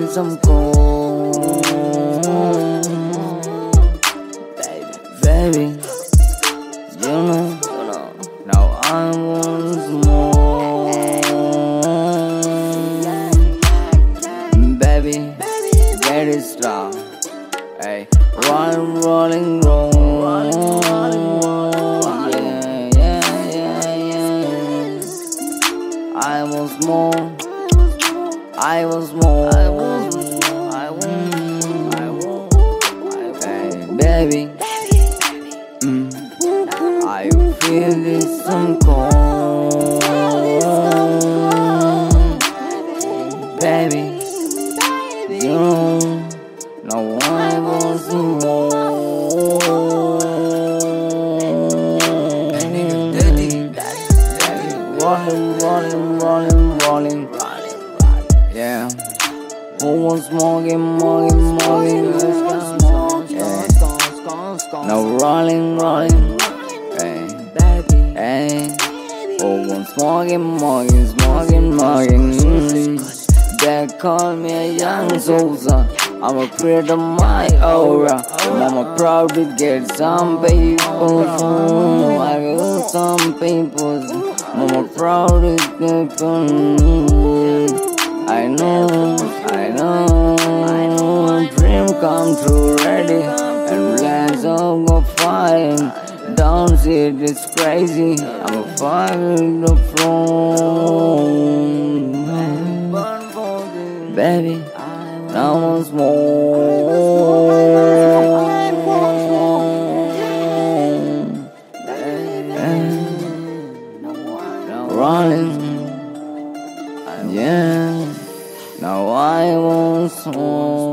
some cold. Baby, you know, now I want more. Baby, get it strong. Hey, rolling, roll. I was more. Hey, baby, I feel this some cold. Baby, you know I was more. Rolling. Yeah. Who wants smoking? Yeah. Now rolling. Hey. Hey. Who wants smoking? They call me a young Sousa. I'ma create my aura. Mama proud to get some people. I got some people. Mama proud to get I know, dream come true, ready, and plans all go fine. Don't see it, it's crazy. I'm a fire in the throne. Baby, now once more. Rolling, yeah. Now I want some.